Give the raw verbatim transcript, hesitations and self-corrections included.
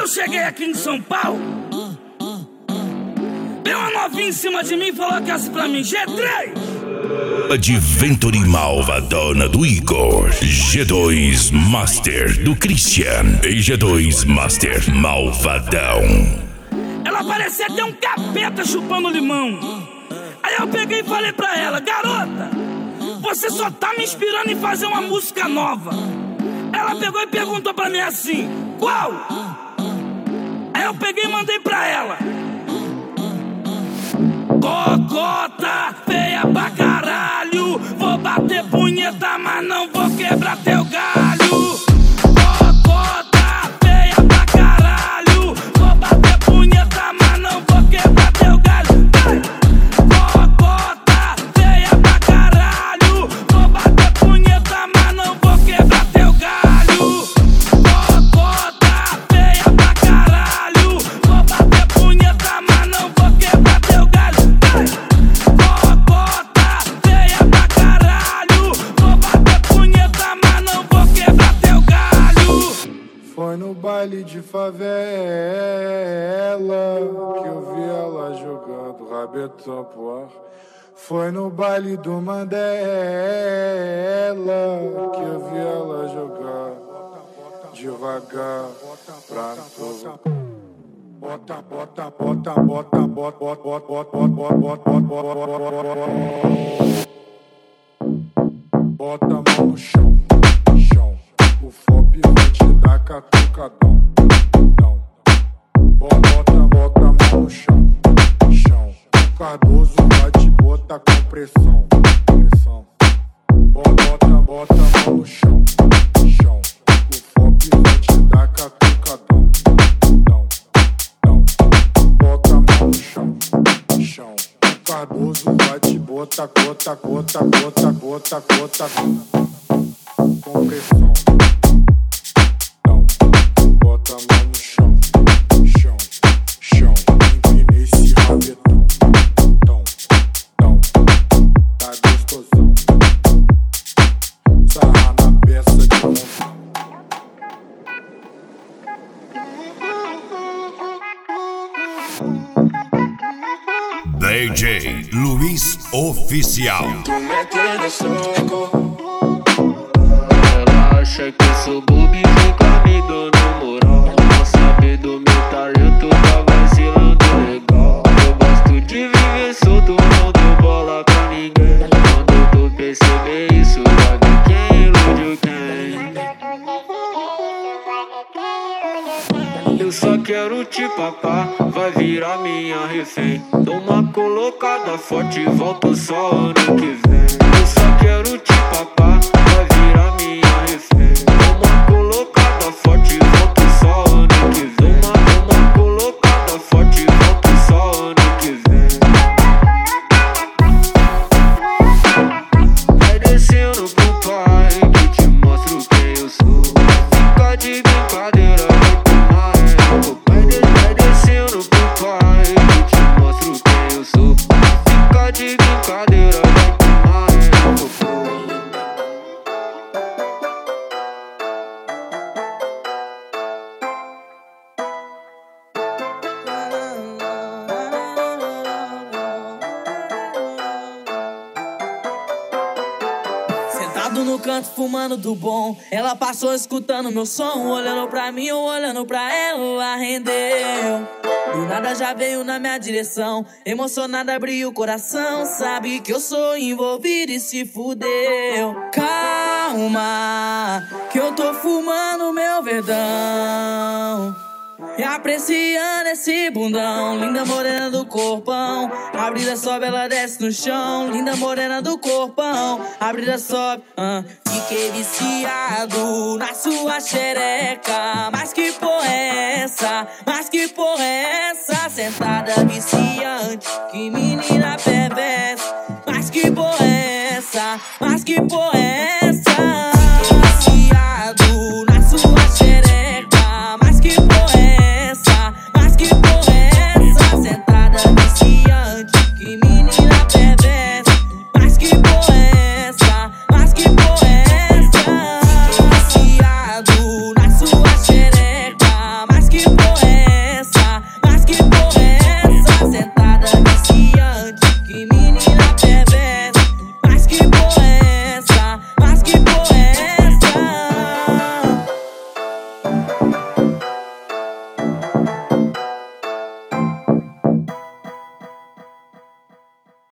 eu cheguei aqui em São Paulo, veio uma novinha em cima de mim e falou que assim pra mim: G três, Adventure malvadona do Igor, G dois Master do Christian e G dois Master malvadão. Ela parecia ter um capeta chupando limão. Aí eu peguei e falei pra ela: garota, você só tá me inspirando em fazer uma música nova. Ela pegou e perguntou pra mim assim: qual? Aí eu peguei e mandei pra ela: cocota feia pra caralho, vou bater punheta, mas não vou quebrar teu galho. Cocota feia pra caralho, vou bater punheta, mas não vou quebrar teu galho. Cocota feia pra caralho, vou bater punheta, mas não vou quebrar teu galho. Cocota feia pra caralho, vou bater punheta, mas não vou quebrar teu galho. Cocota feia pra caralho, vou bater punheta, mas não vou quebrar teu galho. Foi no baile de favela que eu vi ela jogando rabetão pro ar. Foi no baile do Mandela que eu vi ela jogar devagar pra provocar. Bota, bota, bota, bota, bota, bota, bota, bota, bota, bota a mão no chão, chão. O F O P vai te dar catucadão, não. Bota, bota a mão no chão, chão. O Cardoso vai te botar com pressão, pressão. Bota, bota a mão no chão, chão. O F O P vai te dar catucadão, não, não. Bota a mão no chão, chão. O Cardoso vai te botar, gota, gota, gota, gota, gota, com pressão. Não, bota a mão no chão, chão, chão. Empina esse rabetão, tão, tão. Tá gostosão. Sarra na peça de montão. D J Luiz Oficial. Ela acha que eu sou bobo e fica me dando moral. Não sabe do meu talento, tá vacilando legal. Eu gosto de viver solto, não dou bola pra ninguém. Quando tu perceber isso, vai ver quem iludiu quem. Eu só quero te papar, vai virar minha refém. Dou uma colocada forte e volto só ano que vem. Eu só quero te papar, vai virar minha refém. Dou uma colocada forte e volto só ano que vem. Uma, uma colocada forte e volto só ano que vem. Vai descendo pro pai que te mostro quem eu sou. Fica de brincadeira, vai tomar é. Vai, de, vai descendo pro pai que te mostro quem eu sou. Fica de brincadeira, vai tomar é. Sentado no canto fumando do bom, ela passou escutando meu som, olhando pra mim ou olhando pra ela, rendeu. Do nada já veio na minha direção, emocionada abriu o coração, sabe que eu sou envolvido e se fudeu. Calma, que eu tô fumando meu verdão e apreciando esse bundão. Linda morena do corpão, a brisa sobe, ela desce no chão. Linda morena do corpão, a brisa sobe, uh. Fiquei viciado na sua xereca. Mas que porra é essa? Mas que porra é essa? Sentada viciante, que menina perversa. Mas que porra é essa? Mas que porra é